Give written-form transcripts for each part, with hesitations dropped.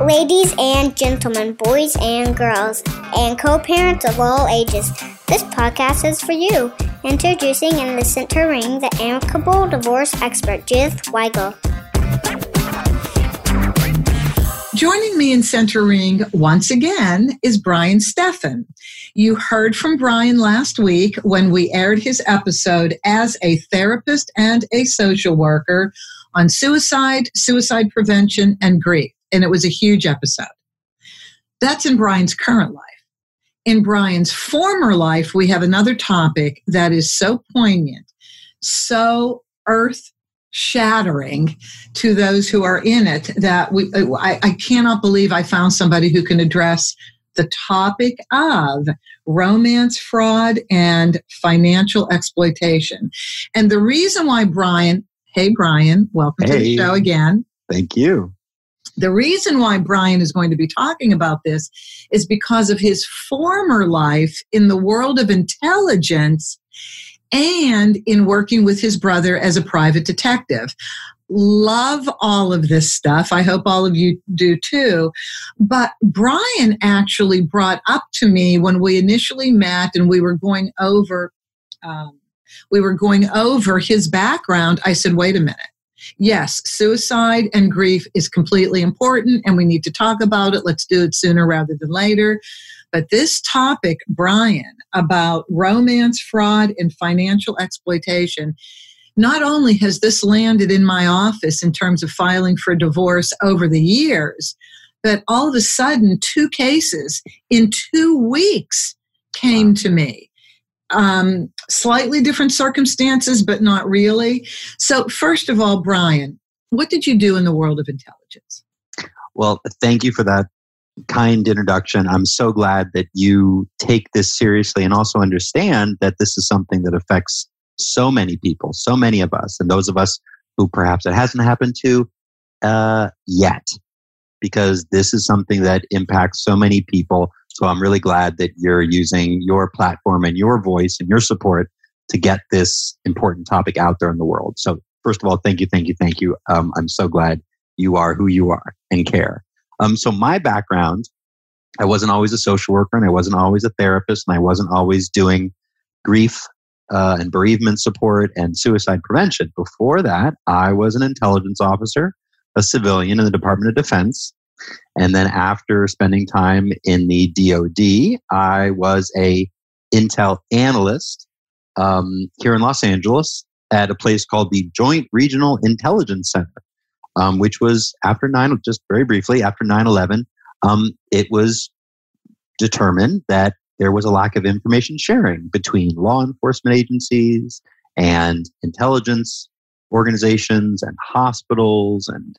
Ladies and gentlemen, boys and girls, and co-parents of all ages, this podcast is for you. Introducing in the center ring, the amicable divorce expert, Judith Weigel. Joining me in center ring once again is Brian Steffen. You heard from Brian last week when we aired his episode as a therapist and a social worker on suicide, suicide prevention, and grief. And it was a huge episode. That's in Brian's current life. In Brian's former life, we have another topic that is so poignant, so earth-shattering to those who are in it that I cannot believe I found somebody who can address the topic of romance fraud and financial exploitation. And the reason why Hey, Brian, welcome to the show again. Thank you. The reason why Brian is going to be talking about this is because of his former life in the world of intelligence and in working with his brother as a private detective. Love all of this stuff. I hope all of you do too. But Brian actually brought up to me when we initially met and we were going over his background. I said, wait a minute. Yes, suicide and grief is completely important and we need to talk about it. Let's do it sooner rather than later. But this topic, Brian, about romance fraud and financial exploitation, not only has this landed in my office in terms of filing for divorce over the years, but all of a sudden 2 cases in 2 weeks came to me. Slightly different circumstances, but not really. So first of all, Brian, what did you do in the world of intelligence? Well, thank you for that kind introduction. I'm so glad that you take this seriously and also understand that this is something that affects so many people, so many of us, and those of us who perhaps it hasn't happened to yet, because this is something that impacts so many people. So I'm really glad that you're using your platform and your voice and your support to get this important topic out there in the world. So first of all, thank you. I'm so glad you are who you are and care. So my background, I wasn't always a social worker and I wasn't always a therapist and I wasn't always doing grief and bereavement support and suicide prevention. Before that, I was an intelligence officer, a civilian in the Department of Defense. And then after spending time in the DoD, I was a intel analyst here in Los Angeles at a place called the Joint Regional Intelligence Center, which was after very briefly, after 9/11, it was determined that there was a lack of information sharing between law enforcement agencies and intelligence organizations and hospitals and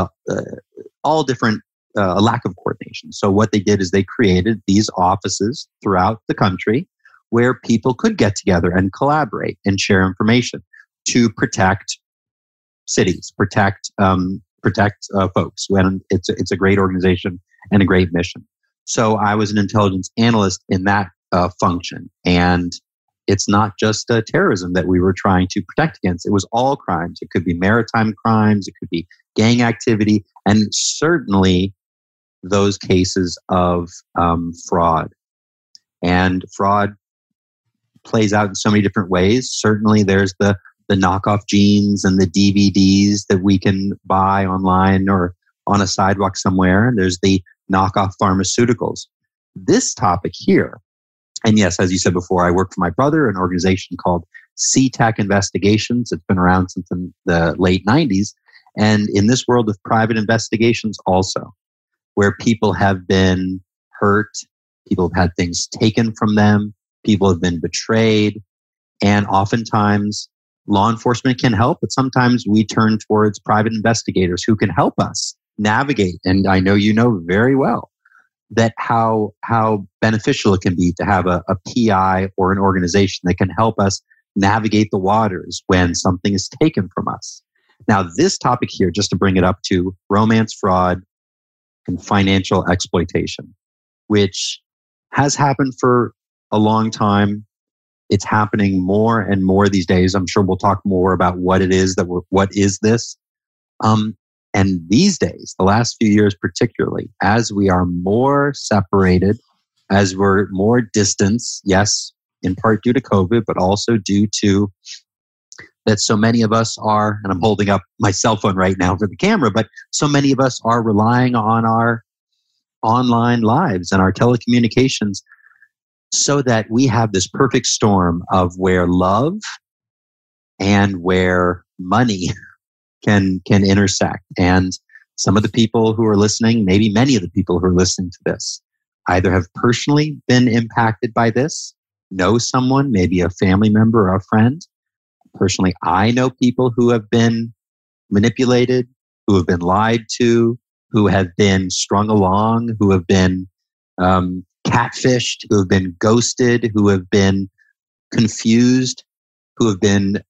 all different, a lack of coordination. So what they did is they created these offices throughout the country where people could get together and collaborate and share information to protect cities, protect folks. When it's a great organization and a great mission. So I was an intelligence analyst in that function, and it's not just terrorism that we were trying to protect against. It was all crimes. It could be maritime crimes. It could be gang activity, and certainly those cases of fraud. And fraud plays out in so many different ways. Certainly there's the knockoff jeans and the DVDs that we can buy online or on a sidewalk somewhere. And there's the knockoff pharmaceuticals. This topic here, and yes, as you said before, I work for my brother, an organization called CTAC Investigations. It's been around since the late 90s. And in this world of private investigations also, where people have been hurt, people have had things taken from them, people have been betrayed, and oftentimes law enforcement can help, but sometimes we turn towards private investigators who can help us navigate. And I know you know very well that how beneficial it can be to have a PI or an organization that can help us navigate the waters when something is taken from us. Now, this topic here, just to bring it up to romance fraud and financial exploitation, which has happened for a long time. It's happening more and more these days. I'm sure we'll talk more about what it is what is this. And these days, the last few years particularly, as we are more separated, as we're more distance, yes, in part due to COVID, but also due to that so many of us are, and I'm holding up my cell phone right now for the camera, but so many of us are relying on our online lives and our telecommunications so that we have this perfect storm of where love and where money can intersect. And some of the people who are listening, maybe many of the people who are listening to this, either have personally been impacted by this, know someone, maybe a family member or a friend. Personally, I know people who have been manipulated, who have been lied to, who have been strung along, who have been catfished, who have been ghosted, who have been confused, who have been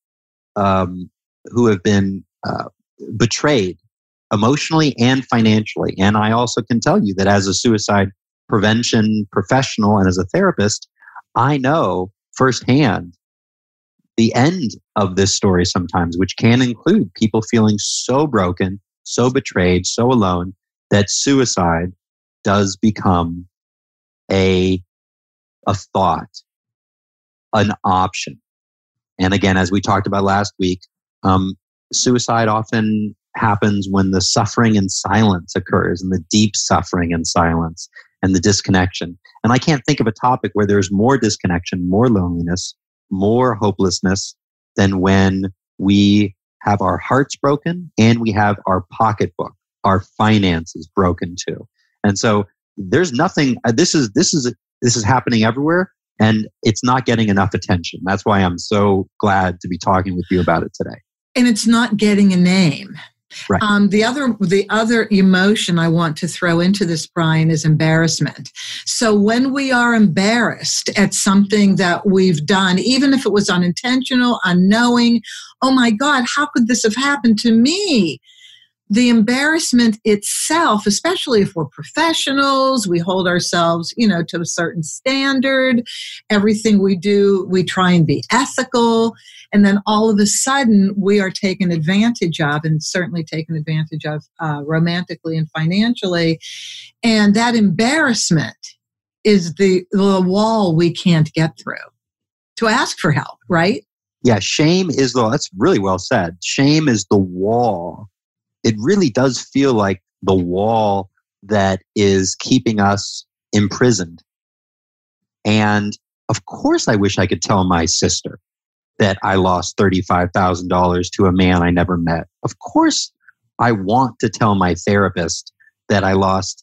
betrayed emotionally and financially. And I also can tell you that as a suicide prevention professional and as a therapist, I know firsthand the end of this story sometimes, which can include people feeling so broken, so betrayed, so alone, that suicide does become a thought, an option. And again, as we talked about last week, suicide often happens when the suffering and silence occurs, and the deep suffering and silence and the disconnection. And I can't think of a topic where there's more disconnection, more loneliness, more hopelessness than when we have our hearts broken and we have our pocketbook, our finances broken too. And so there's nothing, this is happening everywhere, and it's not getting enough attention. That's why I'm so glad to be talking with you about it today. And it's not getting a name. Right. The other emotion I want to throw into this, Brian, is embarrassment. So when we are embarrassed at something that we've done, even if it was unintentional, unknowing, oh my God, how could this have happened to me? The embarrassment itself, especially if we're professionals, we hold ourselves, to a certain standard. Everything we do, we try and be ethical. And then all of a sudden, we are taken advantage of, and certainly taken advantage of romantically and financially. And that embarrassment is the wall we can't get through to ask for help, right? Yeah, shame is that's really well said. Shame is the wall. It really does feel like the wall that is keeping us imprisoned. And of course, I wish I could tell my sister that I lost $35,000 to a man I never met. Of course, I want to tell my therapist that I lost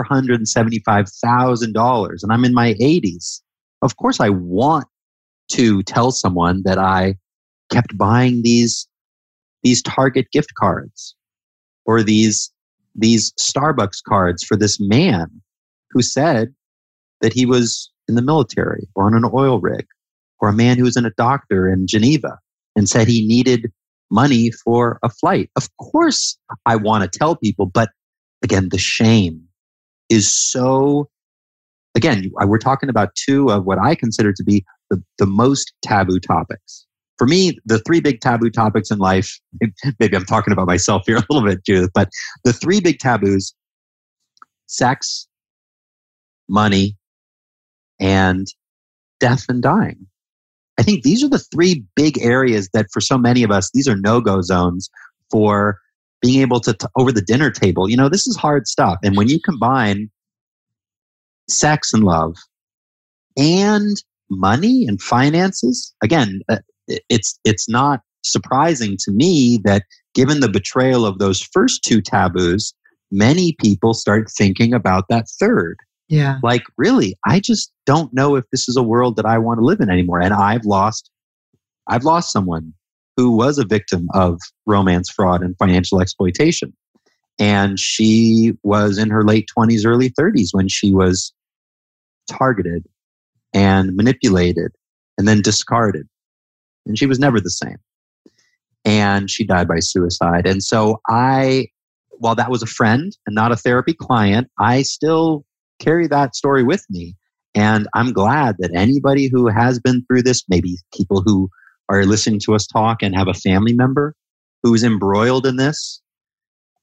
$475,000 and I'm in my 80s. Of course, I want to tell someone that I kept buying these Target gift cards or these Starbucks cards for this man who said that he was in the military or on an oil rig, or a man who was a doctor in Geneva and said he needed money for a flight. Of course, I want to tell people, but again, the shame is so, again, we're talking about two of what I consider to be the most taboo topics. For me, the three big taboo topics in life, maybe I'm talking about myself here a little bit, Judith, but the three big taboos: sex, money, and death and dying. I think these are the three big areas that for so many of us, these are no-go zones for being able to, over the dinner table. This is hard stuff. And when you combine sex and love and money and finances, again, it's not surprising to me that given the betrayal of those first two taboos, many people start thinking about that third. Yeah. Like, really, I just don't know if this is a world that I want to live in anymore. And I've lost someone who was a victim of romance fraud and financial exploitation. And she was in her late 20s, early 30s when she was targeted and manipulated and then discarded. And she was never the same. And she died by suicide. And so while that was a friend and not a therapy client, I still carry that story with me. And I'm glad that anybody who has been through this, maybe people who are listening to us talk and have a family member who's embroiled in this,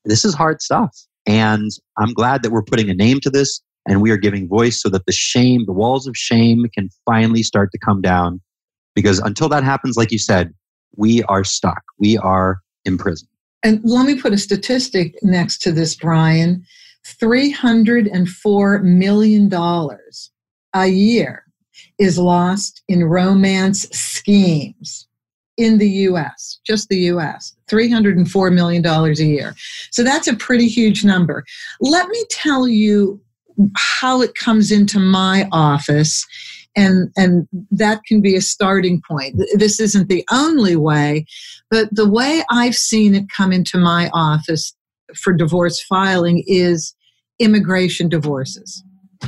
this is hard stuff. And I'm glad that we're putting a name to this and we are giving voice so that the walls of shame can finally start to come down. Because until that happens, like you said, we are stuck. We are imprisoned. And let me put a statistic next to this, Brian. $304 million a year is lost in romance schemes in the U.S., just the U.S., $304 million a year. So that's a pretty huge number. Let me tell you how it comes into my office, and that can be a starting point. This isn't the only way, but the way I've seen it come into my office for divorce filing is immigration divorces.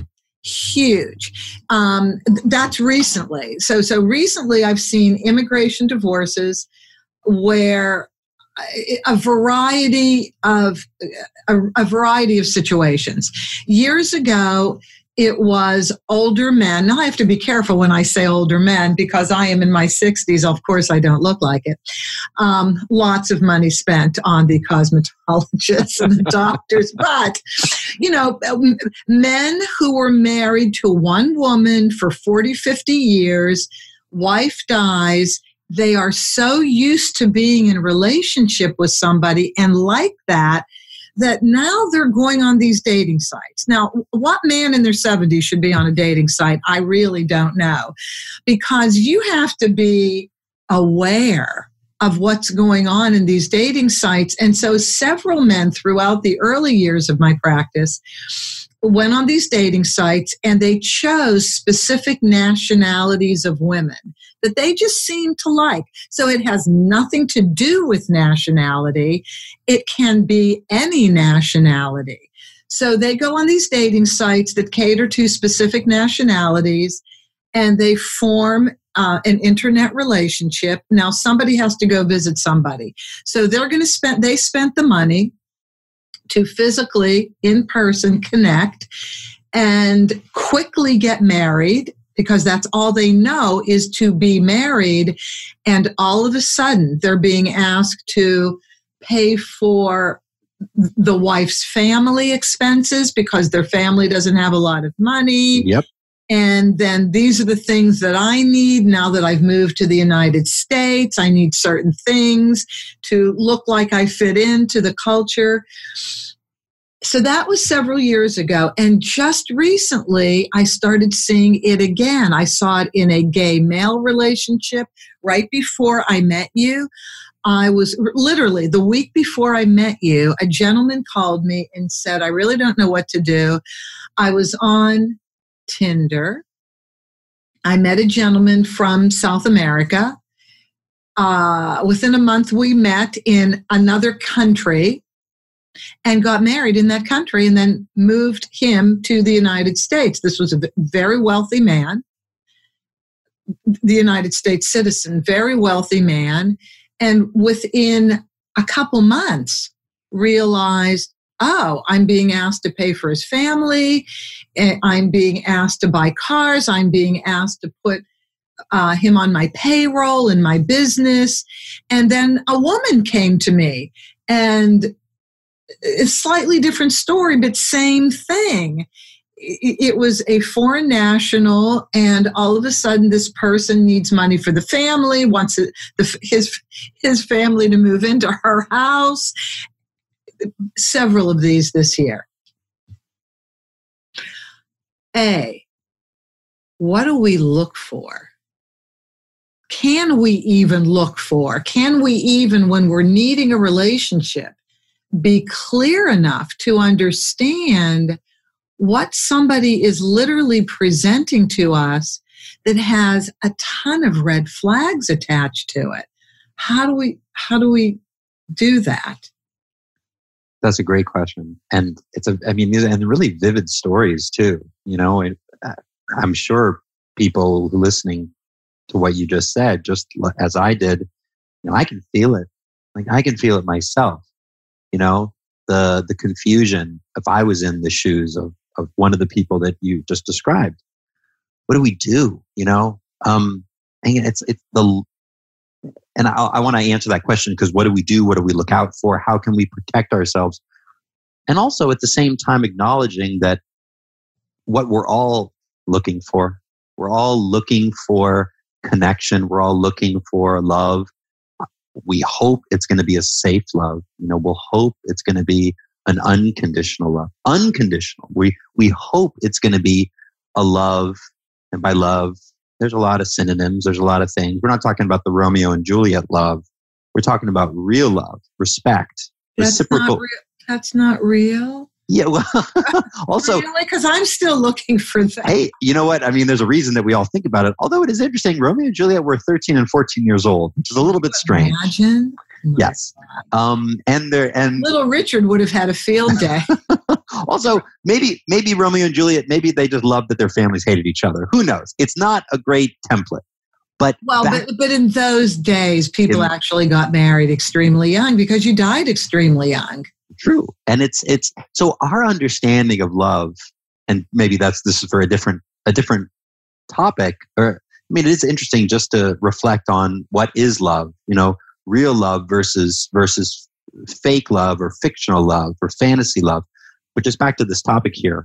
Huge. That's recently. So recently I've seen immigration divorces where a variety of situations. Years ago, it was older men. Now I have to be careful when I say older men because I am in my 60s. Of course, I don't look like it. Lots of money spent on the cosmetologists and the doctors. But, men who were married to one woman for 40, 50 years, wife dies, they are so used to being in a relationship with somebody and like that now they're going on these dating sites. Now, what man in their 70s should be on a dating site? I really don't know, because you have to be aware of what's going on in these dating sites. And so several men throughout the early years of my practice went on these dating sites and they chose specific nationalities of women that they just seemed to like. So it has nothing to do with nationality. It can be any nationality. So they go on these dating sites that cater to specific nationalities and they form an internet relationship. Now somebody has to go visit somebody. So they spent the money to physically, in person, connect and quickly get married, because that's all they know is to be married. And all of a sudden, they're being asked to pay for the wife's family expenses because their family doesn't have a lot of money. Yep. And then these are the things that I need now that I've moved to the United States. I need certain things to look like I fit into the culture. So that was several years ago. And just recently, I started seeing it again. I saw it in a gay male relationship right before I met you. I was literally the week before I met you, a gentleman called me and said, I really don't know what to do. I was on Tinder. I met a gentleman from South America. Within a month, we met in another country and got married in that country and then moved him to the United States. This was a very wealthy man, the United States citizen, very wealthy man. And within a couple months, realized, oh, I'm being asked to pay for his family. I'm being asked to buy cars. I'm being asked to put him on my payroll in my business. And then a woman came to me, and a slightly different story, but same thing. It was a foreign national, and all of a sudden this person needs money for the family, wants his family to move into her house. Several of these this year. What do we look for? Can we even look for? Can we even, when we're needing a relationship, be clear enough to understand what somebody is literally presenting to us that has a ton of red flags attached to it? How do we do that? That's a great question. And and really vivid stories too. I'm sure people listening to what you just said, just as I did, I can feel it. Like I can feel it myself. The confusion, if I was in the shoes of one of the people that you just described. What do we do? And I want to answer that question, because what do we do? What do we look out for? How can we protect ourselves And also at the same time acknowledging that what we're all looking for, we're all looking for connection. We're all looking for love. We hope it's going to be a safe love. We'll hope it's going to be an unconditional love. Unconditional. We hope it's going to be a love. And by love, there's a lot of synonyms. There's a lot of things. We're not talking about the Romeo and Juliet love. We're talking about real love, respect, reciprocal. That's not real. Yeah, well, also... Really? Because I'm still looking for that. Hey, you know what? I mean, there's a reason that we all think about it. Although it is interesting, Romeo and Juliet were 13 and 14 years old, which is a little bit strange. Imagine? Yes. And Little Richard would have had a field day. Also, maybe Romeo and Juliet, maybe they just loved that their families hated each other. Who knows? It's not a great template. But in those days, people actually got married extremely young because you died extremely young. True. And it's so our understanding of love, and maybe this is for a different topic, or it is interesting just to reflect on what is love, real love versus fake love or fictional love or fantasy love. But just back to this topic here.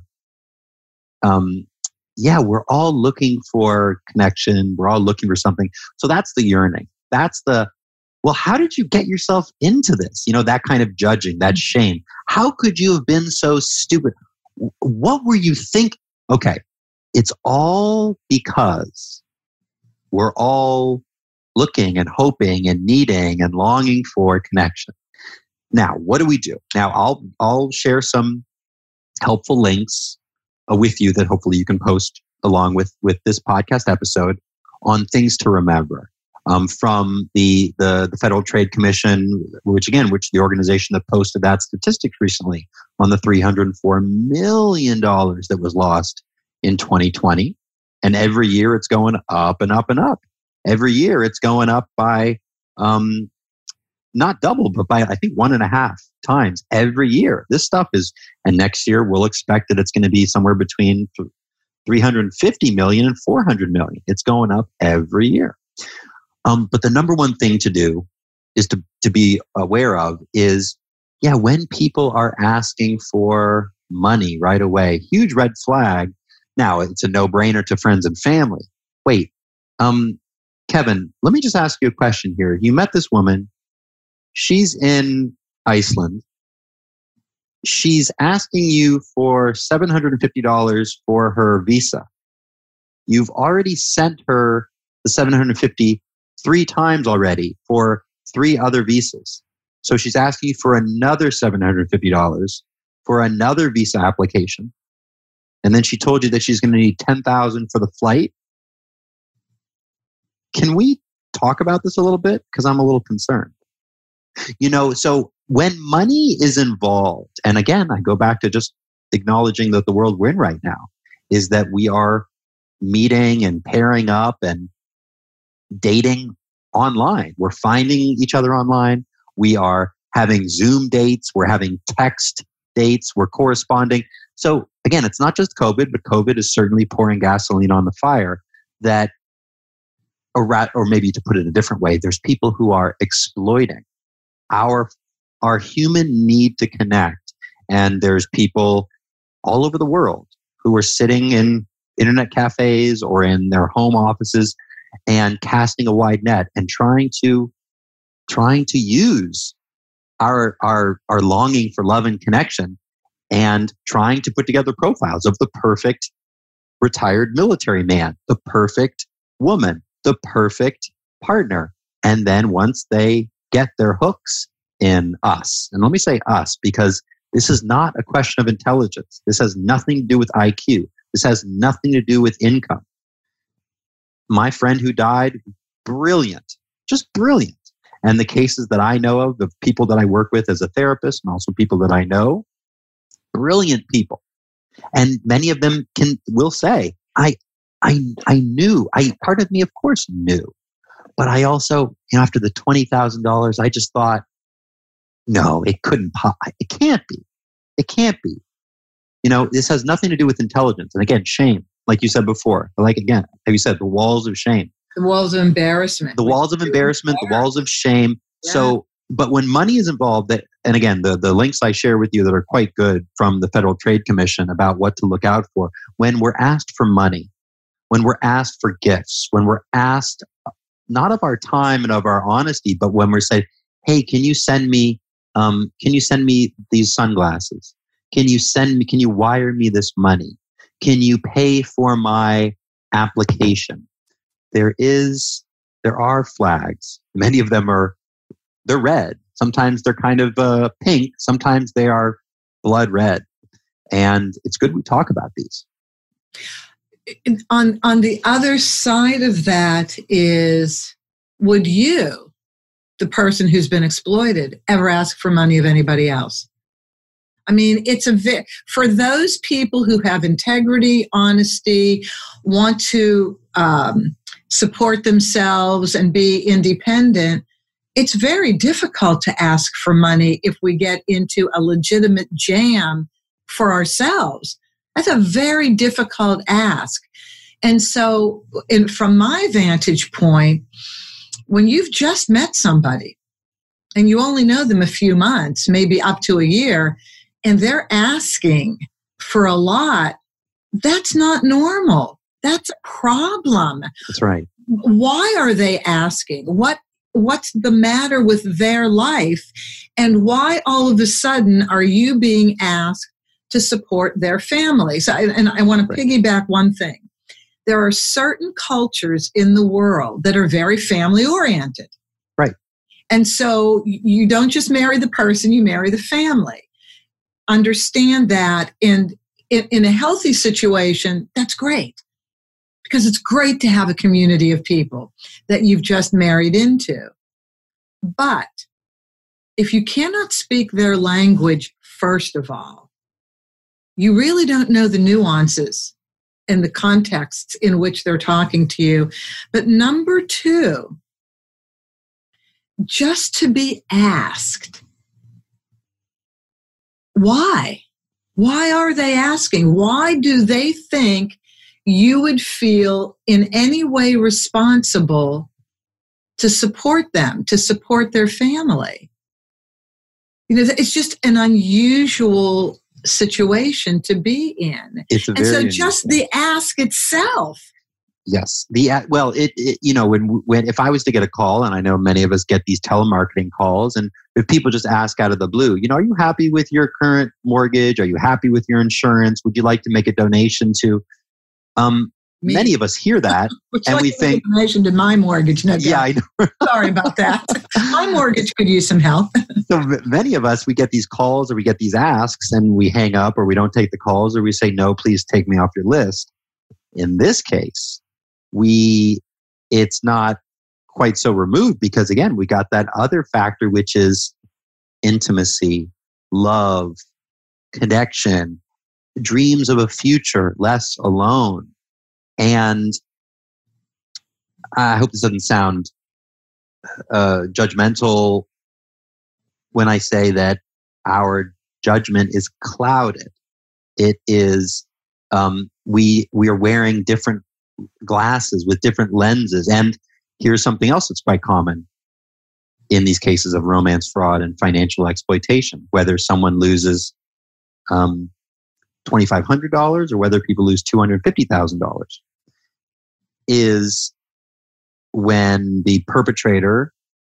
We're all looking for connection. We're all looking for something. So that's the yearning. That's how did you get yourself into this? That kind of judging, that shame. How could you have been so stupid? What were you thinking? Okay, it's all because we're all looking and hoping and needing and longing for connection. Now, what do we do? Now, I'll share some helpful links with you that hopefully you can post along with this podcast episode on things to remember. From the Federal Trade Commission, which the organization that posted that statistics recently on the $304 million that was lost in 2020. And every year it's going up and up and up. Every year it's going up by, not double, but by, I think, 1.5 times every year. This stuff and next year we'll expect that it's going to be somewhere between 350 million and 400 million. It's going up every year. But the number one thing to do is to be aware of is, when people are asking for money right away, huge red flag. Now, it's a no-brainer to friends and family. Wait, Kevin, let me just ask you a question here. You met this woman. She's in Iceland. She's asking you for $750 for her visa. You've already sent her the $750 3 times already for 3 other visas. So she's asking you for another $750 for another visa application. And then she told you that she's going to need $10,000 for the flight. Can we talk about this a little bit? Because I'm a little concerned. So when money is involved, and again, I go back to just acknowledging that the world we're in right now is that we are meeting and pairing up and dating online. We're finding each other online. We are having Zoom dates. We're having text dates. We're corresponding. So again, it's not just COVID, but COVID is certainly pouring gasoline on the fire that, or maybe to put it a different way, there's people who are exploiting our human need to connect. And there's people all over the world who are sitting in internet cafes or in their home offices and casting a wide net and trying to use our longing for love and connection and trying to put together profiles of the perfect retired military man, the perfect woman, the perfect partner. And then once they get their hooks in us, and let me say us, because this is not a question of intelligence. This has nothing to do with IQ. This has nothing to do with income. My friend who died, brilliant, just brilliant. And the cases that I know of people that I work with as a therapist and also people that I know, brilliant people. And many of them will say, I knew, part of me, of course, knew. But I also, after the $20,000, I just thought, no, it can't be. It can't be. This has nothing to do with intelligence. And again, shame, like you said before, have you said the walls of shame? The walls of embarrassment. The walls of embarrassment, the walls of shame. Yeah. So, but when money is involved, that and again, the links I share with you that are quite good from the Federal Trade Commission about what to look out for when we're asked for money, when we're asked for gifts, when we're asked not of our time and of our honesty, but when we're saying, hey, can you send me these sunglasses? Can you wire me this money? Can you pay for my application? There are flags. Many of them they're red. Sometimes they're kind of pink. Sometimes they are blood red. And it's good we talk about these. On the other side of that is, would you, the person who's been exploited, ever ask for money of anybody else? I mean, for those people who have integrity, honesty, want to support themselves and be independent, it's very difficult to ask for money if we get into a legitimate jam for ourselves. That's a very difficult ask. And so, from my vantage point, when you've just met somebody and you only know them a few months, maybe up to a year, and they're asking for a lot, that's not normal. That's a problem. That's right. Why are they asking? What's the matter with their life? And why all of a sudden are you being asked to support their family? So, and I want to piggyback one thing. There are certain cultures in the world that are very family oriented. Right. And so you don't just marry the person, you marry the family. Understand that, and in a healthy situation, that's great. Because it's great to have a community of people that you've just married into. But if you cannot speak their language, first of all, you really don't know the nuances and the contexts in which they're talking to you. But number two, just to be asked, why? Why are they asking? Why do they think you would feel in any way responsible to support them, to support their family? You know, it's just an unusual situation to be in. It's a very and so just the ask itself. Yes. When if I was to get a call, and I know many of us get these telemarketing calls, and if people just ask out of the blue, are you happy with your current mortgage? Are you happy with your insurance? Would you like to make a donation to? Many of us hear that and we think, a donation to my mortgage. No, yeah, I know. Sorry about that. My mortgage could use some help. So many of us, we get these calls or we get these asks and we hang up, or we don't take the calls, or we say, no, please take me off your list. In this case, it's not quite so removed, because again, we got that other factor, which is intimacy, love, connection, dreams of a future, less alone. And I hope this doesn't sound judgmental when I say that our judgment is clouded. It is, we are wearing different glasses with different lenses. And here's something else that's quite common in these cases of romance fraud and financial exploitation, whether someone loses $2,500 or whether people lose $250,000, is when the perpetrator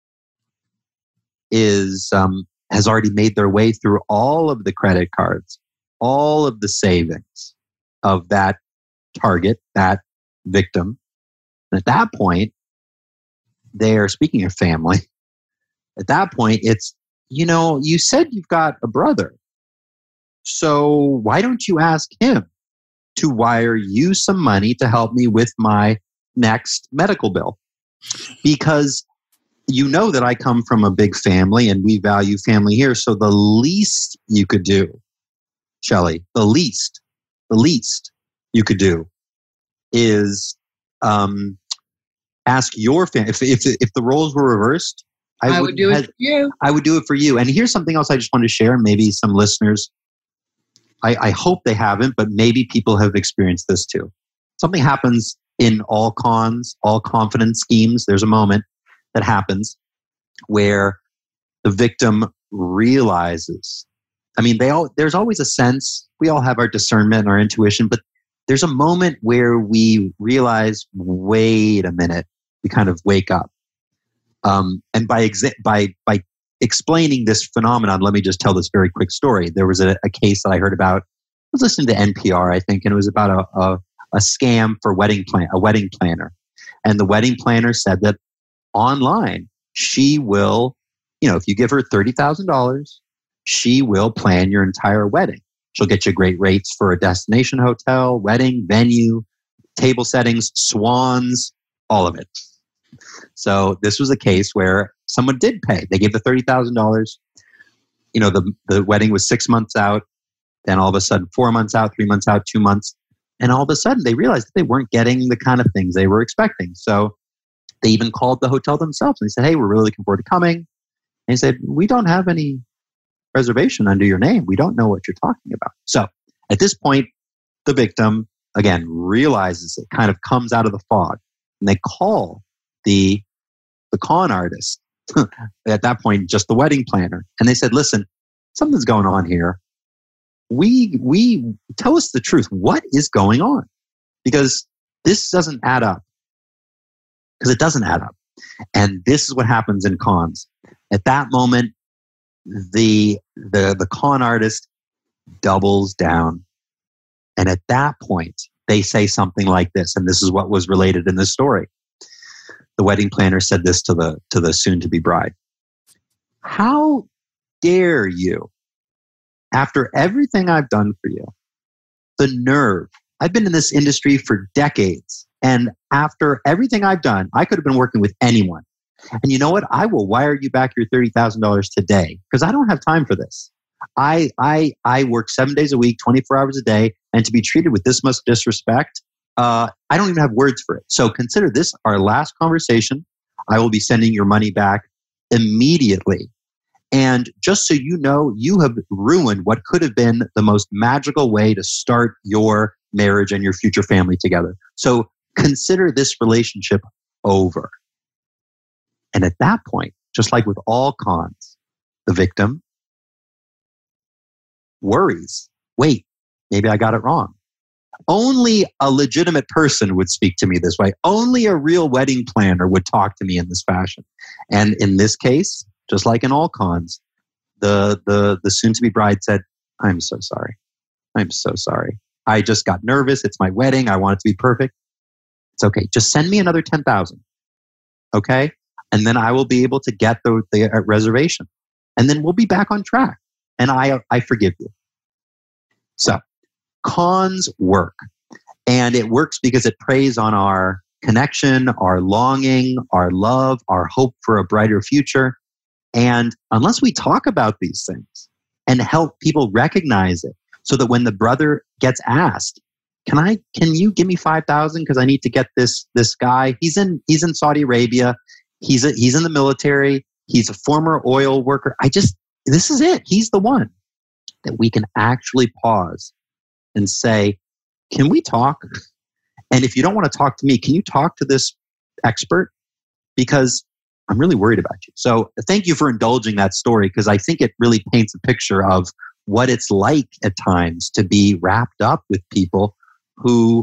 has already made their way through all of the credit cards, all of the savings of that target, that victim. And at that point, speaking of family, at that point, it's, you said you've got a brother. So why don't you ask him to wire you some money to help me with my next medical bill? Because you know that I come from a big family and we value family here. So the least you could do, Shelley, the least you could do is ask your family. If the roles were reversed, I would do it for you. I would do it for you. And here's something else I just want to share. Maybe some listeners, I hope they haven't, but maybe people have experienced this too. Something happens in all confidence schemes. There's a moment that happens where the victim realizes, I mean, there's always a sense, we all have our discernment and our intuition, but there's a moment where we realize, wait a minute, we kind of wake up. And by explaining this phenomenon, let me just tell this very quick story. There was a case that I heard about. I was listening to NPR, I think, and it was about a scam for a wedding planner. And the wedding planner said that online, she will, if you give her $30,000, she will plan your entire wedding. She'll get you great rates for a destination hotel, wedding, venue, table settings, swans, all of it. So this was a case where someone did pay. They gave the $30,000. The wedding was 6 months out. Then all of a sudden, 4 months out, 3 months out, 2 months. And all of a sudden, they realized that they weren't getting the kind of things they were expecting. So they even called the hotel themselves. And they said, hey, we're really looking forward to coming. And they said, we don't have any reservation under your name. We don't know what you're talking about. So at this point, the victim, again, realizes it, kind of comes out of the fog. And they call the con artist, at that point, just the wedding planner. And they said, listen, something's going on here. We tell us the truth. What is going on? Because this doesn't add up. Because it doesn't add up. And this is what happens in cons. At that moment, the con artist doubles down. And at that point, they say something like this. And this is what was related in this story. The wedding planner said this to the soon-to-be bride. How dare you, after everything I've done for you, the nerve. I've been in this industry for decades. And after everything I've done, I could have been working with anyone. And you know what? I will wire you back your $30,000 today because I don't have time for this. I work 7 days a week, 24 hours a day. And to be treated with this much disrespect, I don't even have words for it. So consider this our last conversation. I will be sending your money back immediately. And just so you know, you have ruined what could have been the most magical way to start your marriage and your future family together. So consider this relationship over. And at that point, just like with all cons, the victim worries. Wait, maybe I got it wrong. Only a legitimate person would speak to me this way. Only a real wedding planner would talk to me in this fashion. And in this case, just like in all cons, the soon-to-be bride said, I'm so sorry. I'm so sorry. I just got nervous. It's my wedding. I want it to be perfect. It's okay. Just send me another $10,000. Okay? And then I will be able to get the reservation. And then we'll be back on track. And I forgive you. So, cons work. And it works because it preys on our connection, our longing, our love, our hope for a brighter future. And unless we talk about these things and help people recognize it, so that when the brother gets asked, can you give me $5,000 because I need to get this guy? He's in Saudi Arabia. He's in the military. He's a former oil worker. This is it. He's the one that we can actually pause and say, can we talk? And if you don't want to talk to me, can you talk to this expert? Because I'm really worried about you. So thank you for indulging that story because I think it really paints a picture of what it's like at times to be wrapped up with people who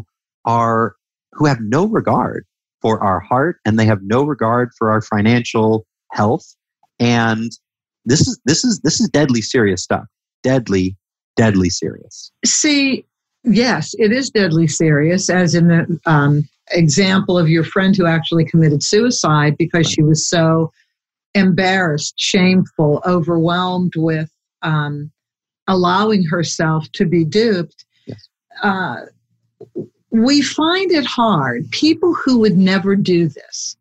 have no regard for our heart and they have no regard for our financial health. And this is deadly serious stuff. Deadly serious. See, yes, it is deadly serious, as in the example of your friend who actually committed suicide because she was so embarrassed, shameful, overwhelmed with allowing herself to be duped. Yes. We find it hard. People who would never do this,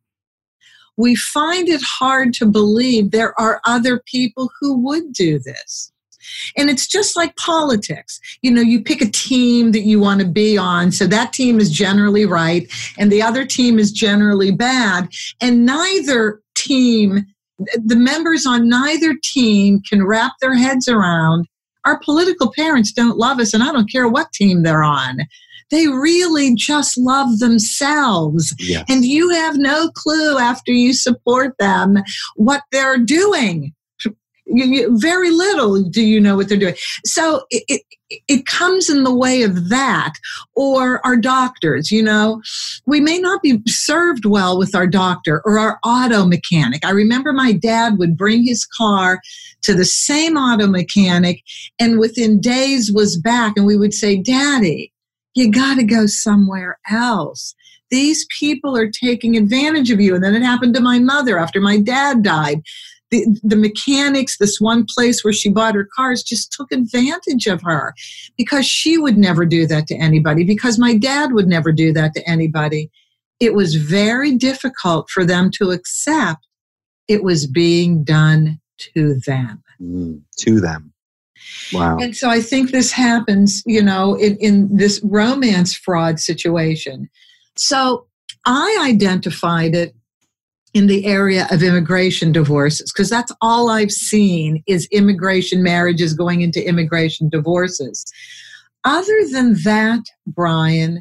we find it hard to believe there are other people who would do this. And it's just like politics. You pick a team that you want to be on, so that team is generally right, and the other team is generally bad. And neither team, the members on neither team can wrap their heads around, our political parents don't love us, and I don't care what team they're on. They really just love themselves. Yes. And you have no clue after you support them what they're doing. Very little do you know what they're doing. So it comes in the way of that. Or our doctors, we may not be served well with our doctor or our auto mechanic. I remember my dad would bring his car to the same auto mechanic and within days was back, and we would say, Daddy, you got to go somewhere else. These people are taking advantage of you. And then it happened to my mother after my dad died. The mechanics, this one place where she bought her cars, just took advantage of her because she would never do that to anybody, because my dad would never do that to anybody. It was very difficult for them to accept it was being done to them. To them. Wow. And so I think this happens, in this romance fraud situation. So I identified it in the area of immigration divorces, because that's all I've seen is immigration marriages going into immigration divorces. Other than that, Brian,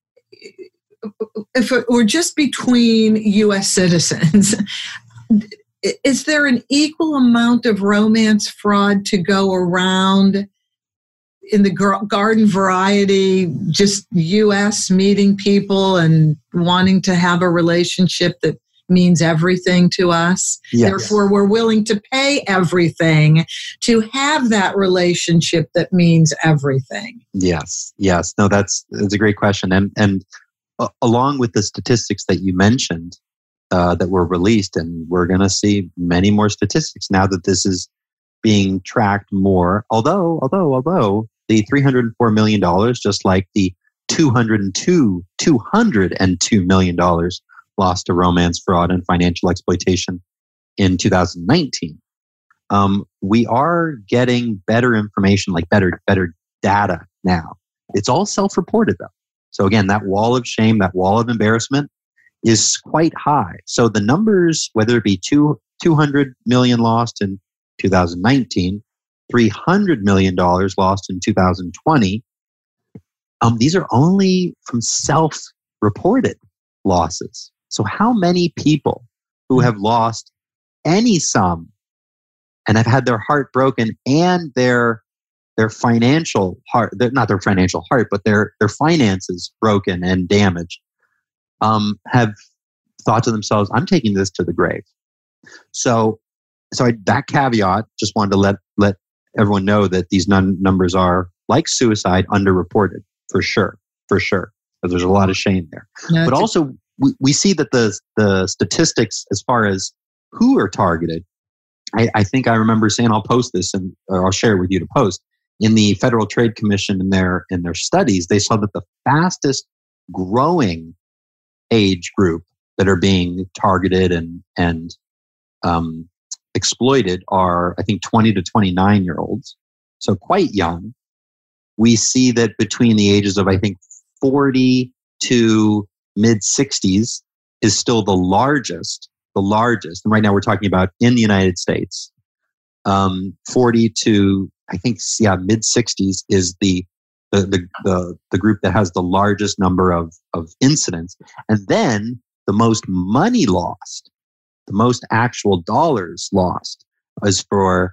if it were just between U.S. citizens, is there an equal amount of romance fraud to go around in the garden variety, just U.S. meeting people and wanting to have a relationship that means everything to us? Yes. Therefore, we're willing to pay everything to have that relationship that means everything. Yes. No, that's a great question. And along with the statistics that you mentioned that were released, and we're going to see many more statistics now that this is being tracked more. Although the $304 million, just like the $202 million lost to romance fraud and financial exploitation in 2019. We are getting better information, like better data now. It's all self-reported though. So again, that wall of shame, that wall of embarrassment is quite high. So the numbers, whether it be 200 million lost in 2019, $300 million lost in 2020, these are only from self-reported losses. So how many people who have lost any sum and have had their heart broken and their financial heart, not their financial heart, but their finances broken and damaged, have thought to themselves, I'm taking this to the grave. So that caveat, just wanted to let everyone know that these numbers are, like suicide, underreported for sure, because there's a lot of shame there. No, but also, we see that the statistics as far as who are targeted, I think I remember saying, I'll post this or I'll share it with you to post. In the Federal Trade Commission, in their studies, they saw that the fastest growing age group that are being targeted and exploited are, I think, 20 to 29-year-olds. So quite young. We see that between the ages of, I think, 40 to mid-60s is still the largest. And right now we're talking about in the United States. 40 to, I think, mid-60s is the group that has the largest number of incidents. And then the most money lost, the most actual dollars lost, is for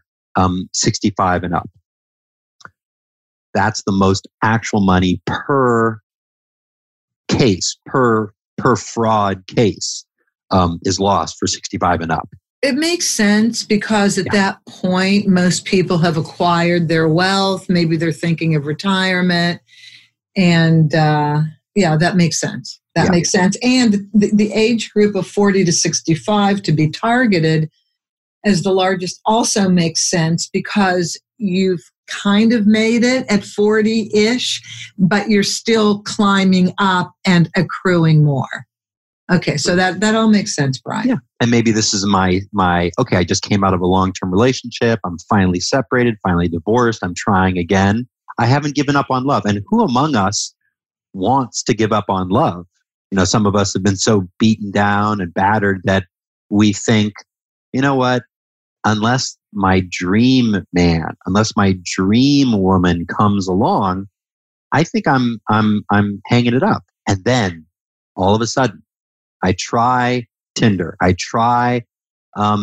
65 and up. That's the most actual money per case, per fraud case, is lost for 65 and up. It makes sense because at that point, most people have acquired their wealth. Maybe they're thinking of retirement. And that makes sense. That makes sense. And the age group of 40 to 65 to be targeted as the largest also makes sense because you've kind of made it at 40-ish, but you're still climbing up and accruing more. Okay, so that all makes sense, Brian. Yeah, and maybe this is my okay, I just came out of a long-term relationship. I'm finally separated, finally divorced. I'm trying again. I haven't given up on love. And who among us wants to give up on love? Some of us have been so beaten down and battered that we think, you know what? Unless my dream man, unless my dream woman comes along, I think I'm hanging it up. And then all of a sudden, I try Tinder. I try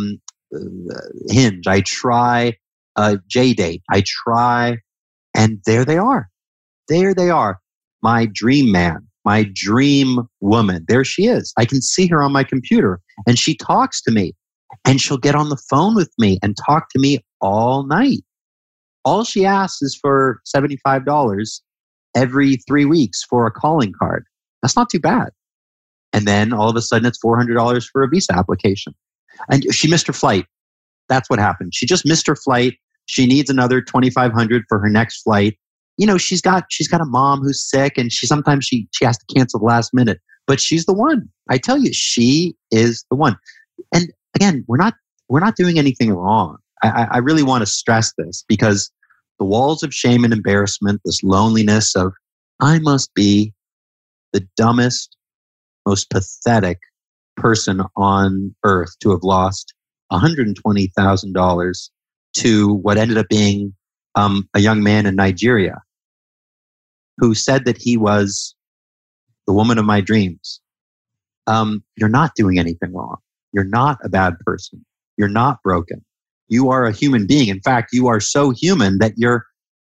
Hinge. I try JDate. I try, and there they are. There they are. My dream man, my dream woman. There she is. I can see her on my computer, and she talks to me, and she'll get on the phone with me and talk to me all night. All she asks is for $75 every 3 weeks for a calling card. That's not too bad. And then all of a sudden it's $400 for a visa application. And she missed her flight. That's what happened. She just missed her flight. She needs another $2,500 for her next flight. You know, she's got a mom who's sick, and sometimes she has to cancel the last minute. But she's the one. I tell you, she is the one. And again, we're not doing anything wrong. I really want to stress this, because the walls of shame and embarrassment, this loneliness of, I must be the dumbest, most pathetic person on earth to have lost $120,000 to what ended up being a young man in Nigeria who said that he was the woman of my dreams. You're not doing anything wrong. You're not a bad person. You're not broken. You are a human being. In fact, you are so human that your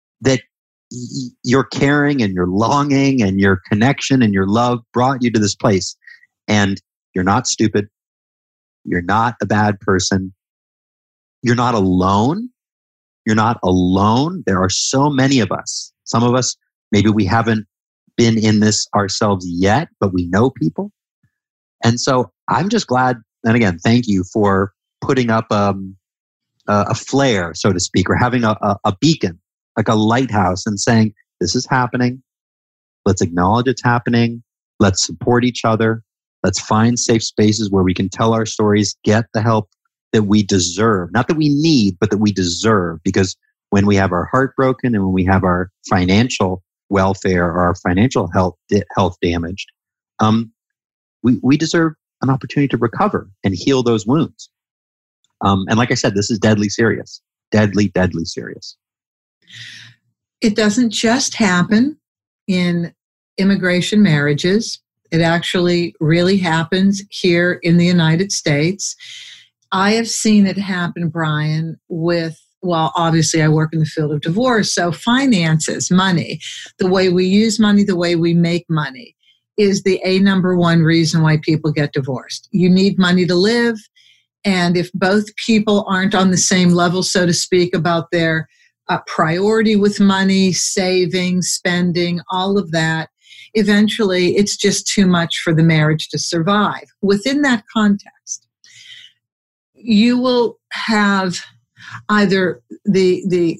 caring and your longing and your connection and your love brought you to this place. And you're not stupid. You're not a bad person. You're not alone. You're not alone. There are so many of us. Some of us, maybe we haven't been in this ourselves yet, but we know people. And so I'm just glad. And again, thank you for putting up a flare, so to speak, or having a beacon, like a lighthouse, and saying, this is happening. Let's acknowledge it's happening. Let's support each other. Let's find safe spaces where we can tell our stories, get the help that we deserve. Not that we need, but that we deserve. Because when we have our heart broken and when we have our financial welfare or our financial health damaged, we deserve an opportunity to recover and heal those wounds. And like I said, this is deadly serious. Deadly, deadly serious. It doesn't just happen in immigration marriages. It actually really happens here in the United States. I have seen it happen, Brian, obviously I work in the field of divorce, so finances, money, the way we use money, the way we make money is the number one reason why people get divorced. You need money to live. And if both people aren't on the same level, so to speak, about their priority with money, saving, spending, all of that, eventually it's just too much for the marriage to survive. Within that context, you will have either the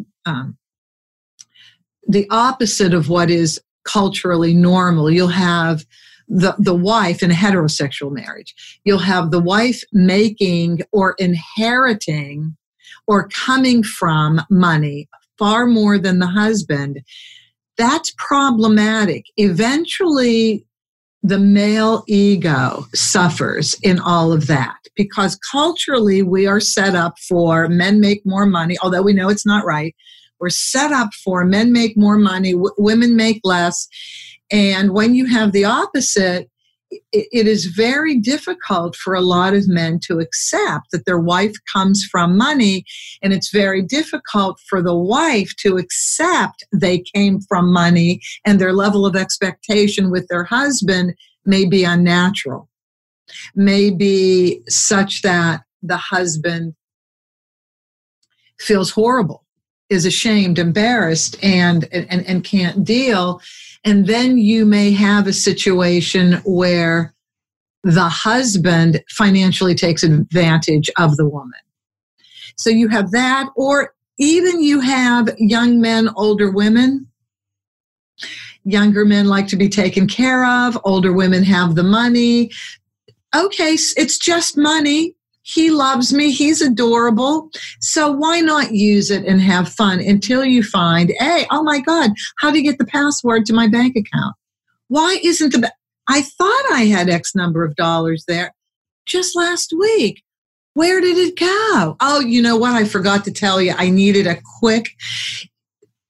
opposite of what is culturally normal. You'll have the wife in a heterosexual marriage. You'll have the wife making or inheriting or coming from money far more than the husband. That's problematic. Eventually, the male ego suffers in all of that because culturally we are set up for men make more money, although we know it's not right. We're set up for men make more money, women make less. And when you have the opposite, it is very difficult for a lot of men to accept that their wife comes from money. And it's very difficult for the wife to accept they came from money and their level of expectation with their husband may be unnatural, may be such that the husband feels horrible, is ashamed, embarrassed, and can't deal. And then you may have a situation where the husband financially takes advantage of the woman. So you have that, or even you have young men, older women. Younger men like to be taken care of. Older women have the money. Okay, it's just money. He loves me. He's adorable. So why not use it and have fun until you find, hey, oh my God, how do you get the password to my bank account? Why isn't I thought I had X number of dollars there just last week. Where did it go? Oh, you know what? I forgot to tell you. I needed a quick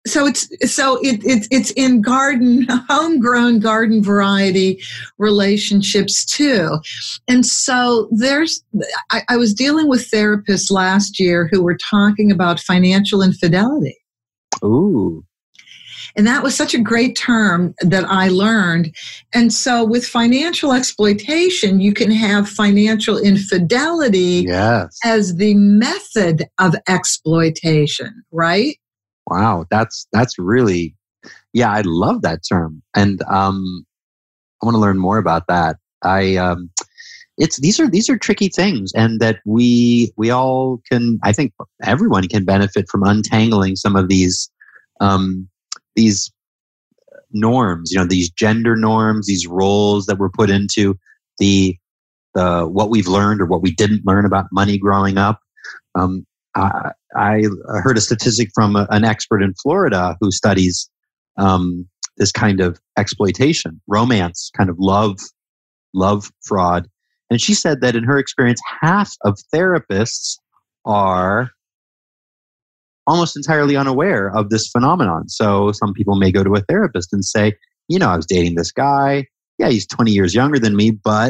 it's in homegrown garden variety relationships too. And so I was dealing with therapists last year who were talking about financial infidelity. Ooh. And that was such a great term that I learned. And so with financial exploitation, you can have financial infidelity as the method of exploitation, right? Wow, that's really, I love that term, and I want to learn more about that. These are tricky things, and that we all can. I think everyone can benefit from untangling some of these norms. These gender norms, these roles that were put into the what we've learned or what we didn't learn about money growing up. I heard a statistic from an expert in Florida who studies this kind of exploitation, romance, kind of love fraud. And she said that in her experience, half of therapists are almost entirely unaware of this phenomenon. So some people may go to a therapist and say, I was dating this guy. Yeah, he's 20 years younger than me, but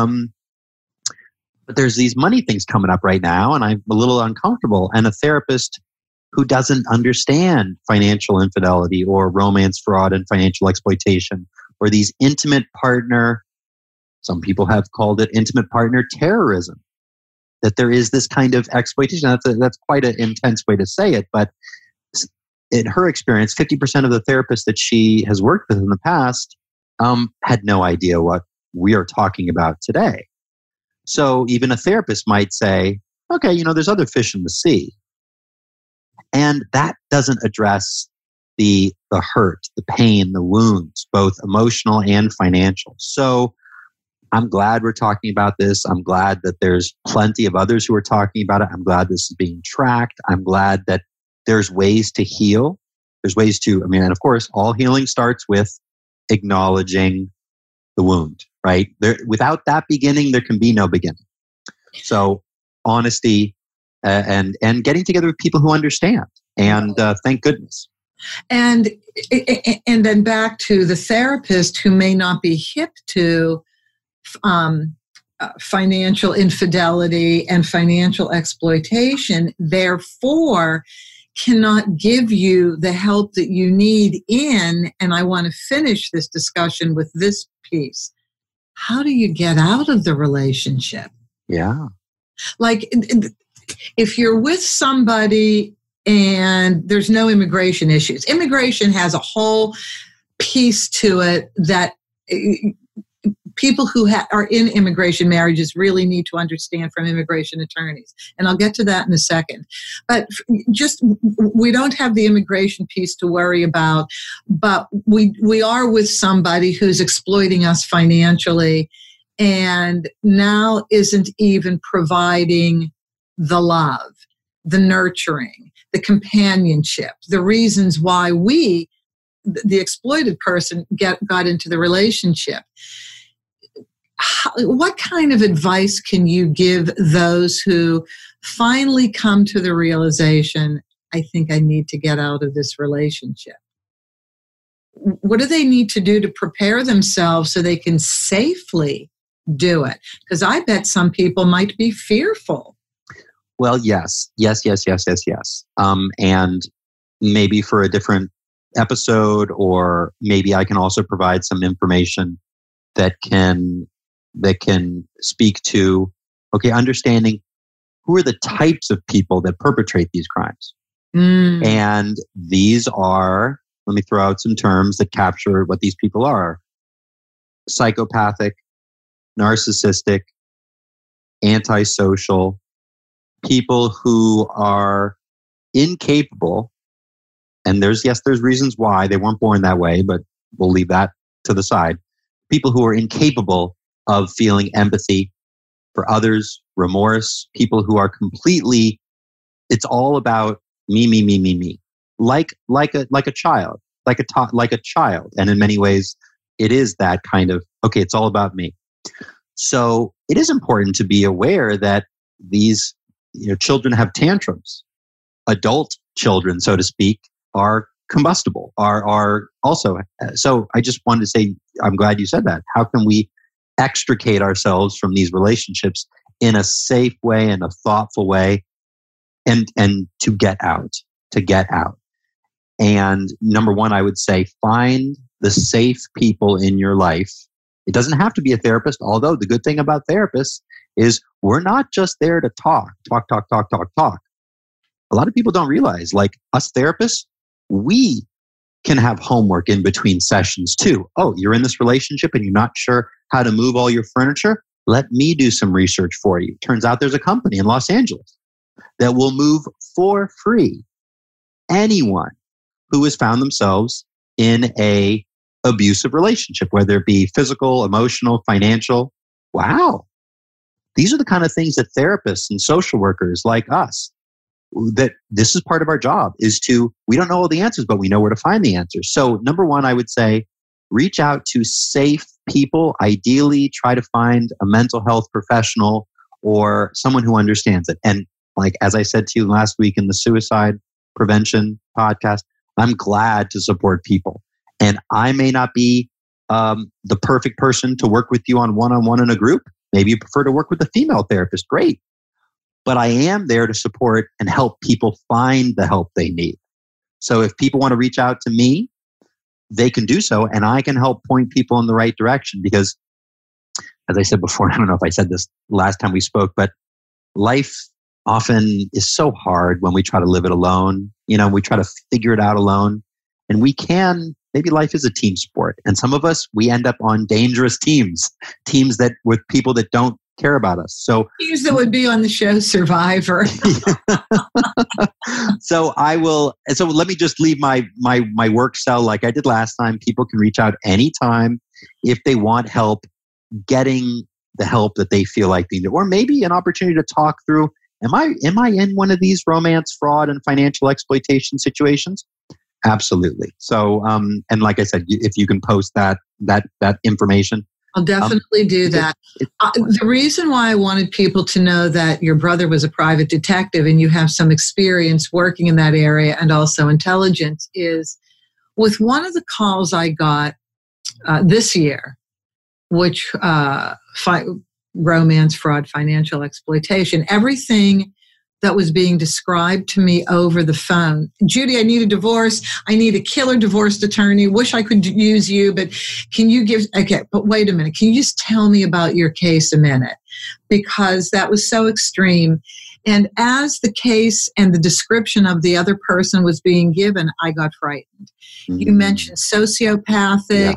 there's these money things coming up right now, and I'm a little uncomfortable. And a therapist who doesn't understand financial infidelity or romance fraud and financial exploitation, or these intimate partner, some people have called it intimate partner terrorism, that there is this kind of exploitation. That's quite an intense way to say it, but in her experience, 50% of the therapists that she has worked with in the past had no idea what we are talking about today. So even a therapist might say, okay, there's other fish in the sea. And that doesn't address the hurt, the pain, the wounds, both emotional and financial. So I'm glad we're talking about this. I'm glad that there's plenty of others who are talking about it. I'm glad this is being tracked. I'm glad that there's ways to heal. There's ways to, and of course, all healing starts with acknowledging the wound. Right? Without that beginning, there can be no beginning. So honesty and getting together with people who understand. And thank goodness. And then back to the therapist who may not be hip to financial infidelity and financial exploitation, therefore cannot give you the help that you need in, and I want to finish this discussion with this piece. How do you get out of the relationship? Yeah. Like if you're with somebody and there's no immigration issues, immigration has a whole piece to it that people who are in immigration marriages really need to understand from immigration attorneys. And I'll get to that in a second. But we don't have the immigration piece to worry about, but we are with somebody who's exploiting us financially and now isn't even providing the love, the nurturing, the companionship, the reasons why the exploited person, got into the relationship. What kind of advice can you give those who finally come to the realization, I think I need to get out of this relationship? What do they need to do to prepare themselves so they can safely do it? Because I bet some people might be fearful. Well, yes. And maybe for a different episode, or maybe I can also provide some information that can speak to, understanding who are the types of people that perpetrate these crimes. And these are, let me throw out some terms that capture what these people are: psychopathic, narcissistic, antisocial, people who are incapable. And there's reasons why they weren't born that way, but we'll leave that to the side. People who are incapable of feeling empathy for others, remorse, people who are completely, it's all about me, like a child. And in many ways, it is that kind of, it's all about me. So it is important to be aware that these children have tantrums. Adult children, so to speak, are combustible, are also. So I just wanted to say, I'm glad you said that. How can we extricate ourselves from these relationships in a safe way, in a thoughtful way, and to get out? And number one, I would say, find the safe people in your life. It doesn't have to be a therapist, although the good thing about therapists is we're not just there to talk. A lot of people don't realize, like us therapists, we can have homework in between sessions too. Oh, you're in this relationship and you're not sure how to move all your furniture? Let me do some research for you. Turns out there's a company in Los Angeles that will move for free anyone who has found themselves in a abusive relationship, whether it be physical, emotional, financial. Wow. These are the kind of things that therapists and social workers like us, that this is part of our job, is we don't know all the answers, but we know where to find the answers. So number one, I would say, reach out to safe people. Ideally, try to find a mental health professional or someone who understands it. And like, as I said to you last week in the suicide prevention podcast, I'm glad to support people. And I may not be the perfect person to work with you on one-on-one in a group. Maybe you prefer to work with a female therapist. Great. But I am there to support and help people find the help they need. So if people want to reach out to me, they can do so, and I can help point people in the right direction. Because, as I said before, I don't know if I said this last time we spoke, but life often is so hard when we try to live it alone. We try to figure it out alone. And maybe life is a team sport. And some of us, we end up on dangerous teams that with people that don't care about us. So teams that would be on the show Survivor. So let me just leave my work cell like I did last time. People can reach out anytime if they want help getting the help that they feel like they need, or maybe an opportunity to talk through, am I in one of these romance, fraud, and financial exploitation situations? Absolutely. So, and like I said, if you can post that information, I'll definitely do that. The reason why I wanted people to know that your brother was a private detective and you have some experience working in that area and also intelligence is with one of the calls I got this year, which romance, fraud, financial exploitation, everything that was being described to me over the phone. Judy, I need a divorce. I need a killer divorce attorney. Wish I could use you, but but wait a minute. Can you just tell me about your case a minute? Because that was so extreme. And as the case and the description of the other person was being given, I got frightened. Mm-hmm. You mentioned sociopathic. Yeah.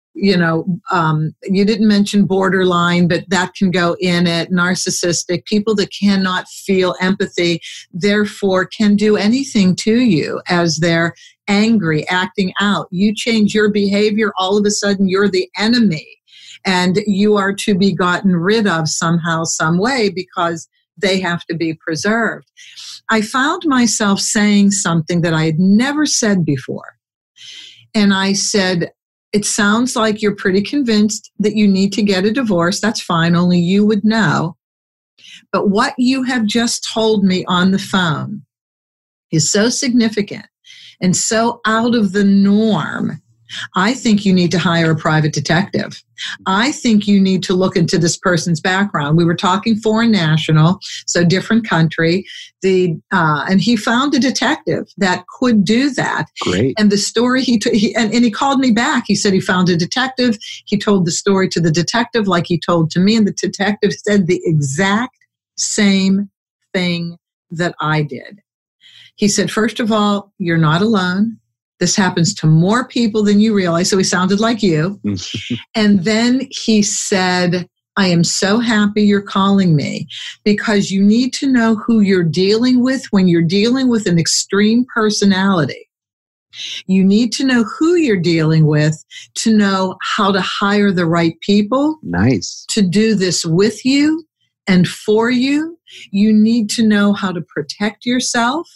You didn't mention borderline, but that can go in it. Narcissistic, people that cannot feel empathy, therefore can do anything to you as they're angry, acting out. You change your behavior, all of a sudden you're the enemy. And you are to be gotten rid of somehow, some way, because they have to be preserved. I found myself saying something that I had never said before. And I said, it sounds like you're pretty convinced that you need to get a divorce. That's fine. Only you would know. But what you have just told me on the phone is so significant and so out of the norm. I think you need to hire a private detective. I think you need to look into this person's background. We were talking foreign national, so different country. And he found a detective that could do that. Great. And the story and he called me back. He said he found a detective. He told the story to the detective like he told to me, and the detective said the exact same thing that I did. He said, first of all, you're not alone. This happens to more people than you realize. So he sounded like you. And then he said, I am so happy you're calling me because you need to know who you're dealing with when you're dealing with an extreme personality. You need to know who you're dealing with to know how to hire the right people. Nice. To do this with you and for you. You need to know how to protect yourself.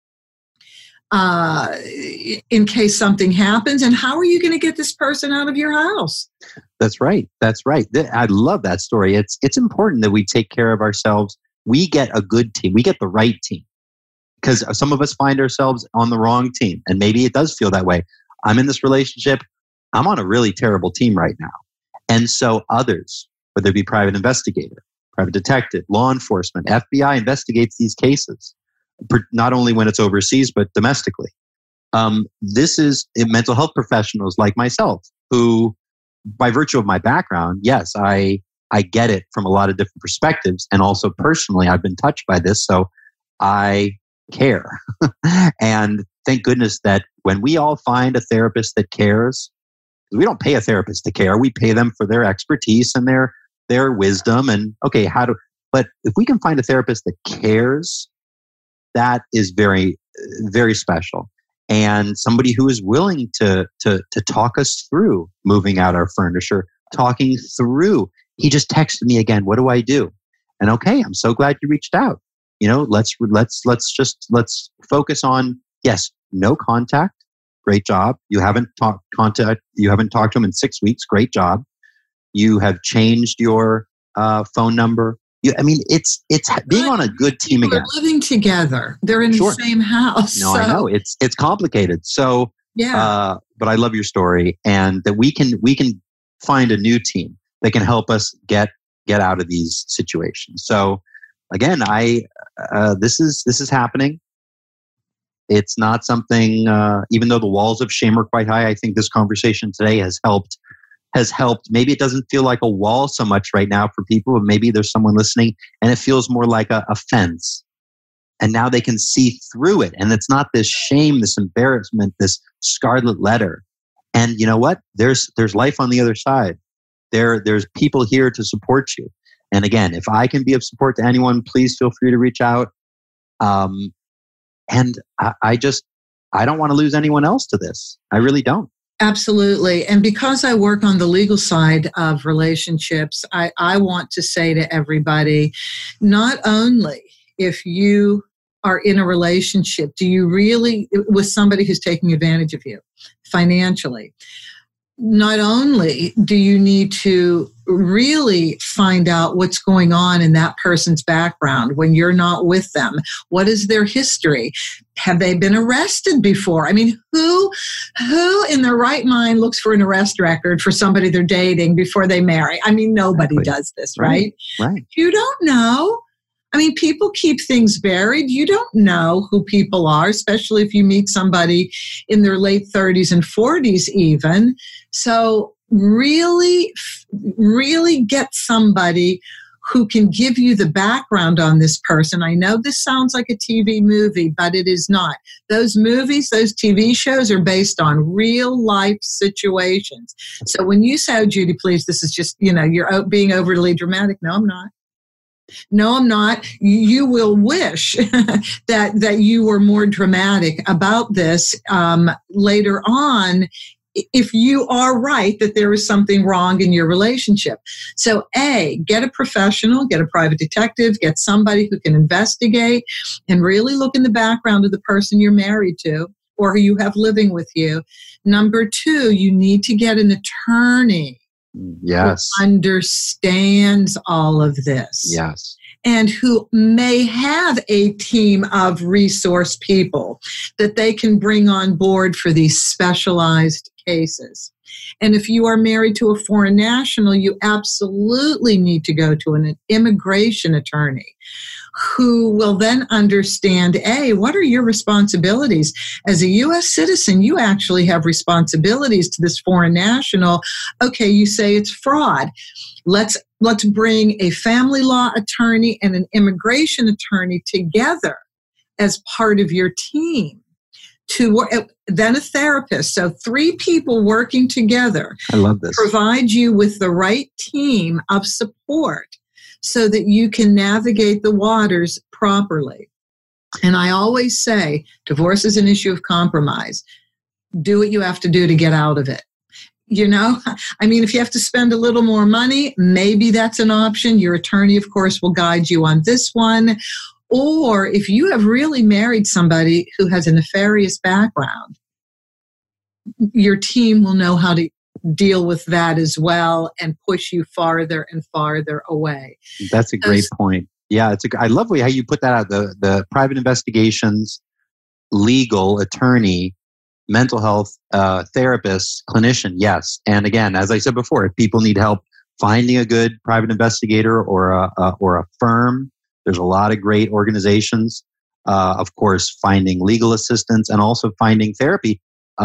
In case something happens, and how are you going to get this person out of your house? That's right. I love that story. It's important that we take care of ourselves. We get a good team. We get the right team. because some of us find ourselves on the wrong team. And maybe it does feel that way. I'm in this relationship. I'm on a really terrible team right now. And so others, whether it be private investigator, private detective, law enforcement, FBI investigates these cases, not only when it's overseas, but domestically. This is mental health professionals like myself who, by virtue of my background, yes, I get it from a lot of different perspectives. And also personally, I've been touched by this. So I care. And thank goodness that when we all find a therapist that cares, we don't pay a therapist to care. We pay them for their expertise and their wisdom. And okay, but if we can find a therapist that cares, that is very, very special. And somebody who is willing to talk us through moving out our furniture, talking through. He just texted me again. What do I do? And okay, I'm so glad you reached out. Let's focus on, yes, no contact. Great job. You haven't talked to him in 6 weeks. Great job. You have changed your phone number. It's being on a good team again. They're living together. They're in the same house. No, so. I know it's complicated. So yeah. But I love your story, and that we can find a new team that can help us get out of these situations. So again, this is happening. It's not something, even though the walls of shame are quite high, I think this conversation today has helped. Maybe it doesn't feel like a wall so much right now for people, but maybe there's someone listening and it feels more like a fence. And now they can see through it. And it's not this shame, this embarrassment, this scarlet letter. And you know what? There's life on the other side. There's people here to support you. And again, if I can be of support to anyone, please feel free to reach out. And I don't want to lose anyone else to this. I really don't. Absolutely. And because I work on the legal side of relationships, I want to say to everybody, not only if you are in a relationship, do you really, with somebody who's taking advantage of you financially, not only do you need to really find out what's going on in that person's background when you're not with them. What is their history? Have they been arrested before? I mean, who in their right mind looks for an arrest record for somebody they're dating before they marry? I mean, nobody does this, right? Right. You don't know. I mean, people keep things buried. You don't know who people are, especially if you meet somebody in their late 30s and 40s even. So really get somebody who can give you the background on this person. I know this sounds like a TV movie, but it is not. Those movies, those TV shows are based on real life situations. So when you say, oh, Judy, please, this is just, you're being overly dramatic. No, I'm not. No, I'm not. You will wish that you were more dramatic about this later on if you are right that there is something wrong in your relationship. So get a professional, get a private detective, get somebody who can investigate and really look in the background of the person you're married to or who you have living with you. Number 2, you need to get an attorney. Yes. Who understands all of this. Yes. And who may have a team of resource people that they can bring on board for these specialized cases. And if you are married to a foreign national, you absolutely need to go to an immigration attorney who will then understand, what are your responsibilities? As a U.S. citizen, you actually have responsibilities to this foreign national. Okay, you say it's fraud. Let's bring a family law attorney and an immigration attorney together as part of your team. Then a therapist. So 3 people working together. I love this. Provide you with the right team of support so that you can navigate the waters properly. And I always say, divorce is an issue of compromise. Do what you have to do to get out of it. I mean, if you have to spend a little more money, maybe that's an option. Your attorney, of course, will guide you on this one. Or if you have really married somebody who has a nefarious background, your team will know how to deal with that as well and push you farther and farther away. That's a great point. Yeah, I love how you put that out. The private investigations, legal, attorney, mental health, therapist, clinician, yes. And again, as I said before, if people need help finding a good private investigator or a firm, there's a lot of great organizations. Of course, finding legal assistance and also finding therapy.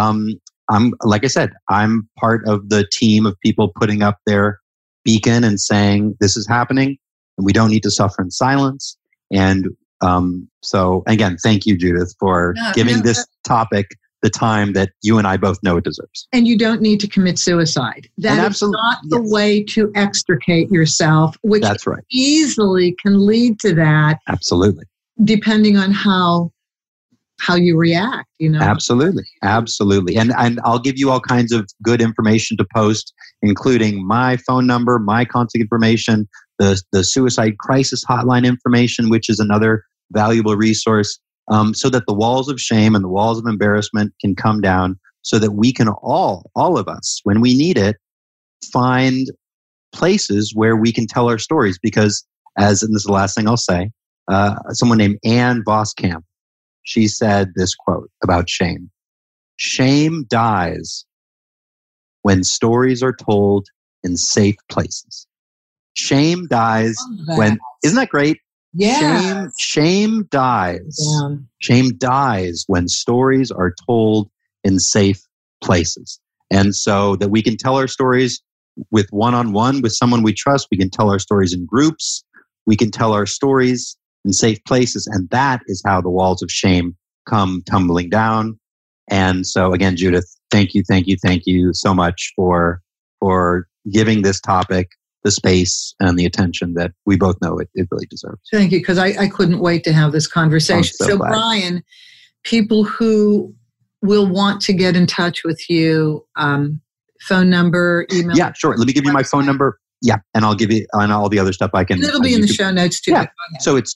Like I said, I'm part of the team of people putting up their beacon and saying this is happening, and we don't need to suffer in silence. And so, again, thank you, Judith, for giving this topic the time that you and I both know it deserves. And you don't need to commit suicide. That is not the way to extricate yourself, which That's right. easily can lead to that. Absolutely. Depending on how you react, Absolutely. And I'll give you all kinds of good information to post, including my phone number, my contact information, the suicide crisis hotline information, which is another valuable resource, so that the walls of shame and the walls of embarrassment can come down, so that we can all of us, when we need it, find places where we can tell our stories. Because and this is the last thing I'll say, someone named Anne Voskamp, she said this quote about shame. Shame dies when stories are told in safe places. Shame dies when, isn't that great? Yeah. Shame dies. Yeah. Shame dies when stories are told in safe places. And so that we can tell our stories with one-on-one with someone we trust. We can tell our stories in groups. We can tell our stories in safe places. And that is how the walls of shame come tumbling down. And so again, Judith, thank you so much for giving this topic the space and the attention that we both know it really deserves. Thank you, because I couldn't wait to have this conversation. So glad. Brian, people who will want to get in touch with you, phone number, email. Yeah, sure. Let me give you my phone number. Yeah, and I'll give you on all the other stuff I can. And it'll be in the show notes too. Yeah. So it's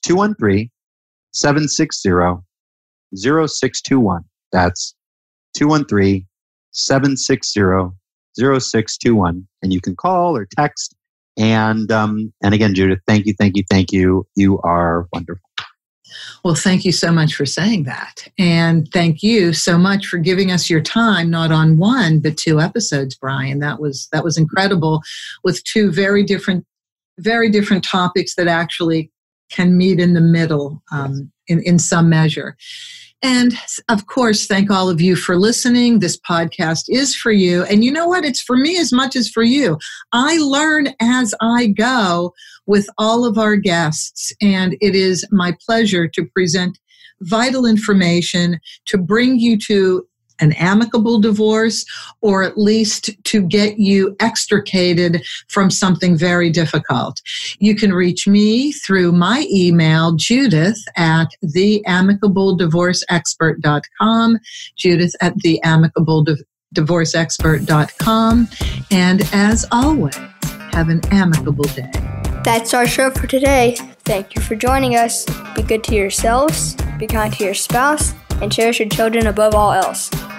213-760-0621. That's 213-760-0621. And you can call or text. And again, Judith, thank you. You are wonderful. Well, thank you so much for saying that. And thank you so much for giving us your time, not on one, but 2 episodes, Brian. That was incredible, with 2 very different topics that actually can meet in the middle in some measure. And of course, thank all of you for listening. This podcast is for you. And you know what? It's for me as much as for you. I learn as I go with all of our guests. And it is my pleasure to present vital information to bring you to an amicable divorce, or at least to get you extricated from something very difficult. You can reach me through my email, Judith@theamicableddivorceexpert.com, Judith@theamicableddivorceexpert.com. And as always, have an amicable day. That's our show for today. Thank you for joining us. Be good to yourselves, be kind to your spouse, and cherish your children above all else.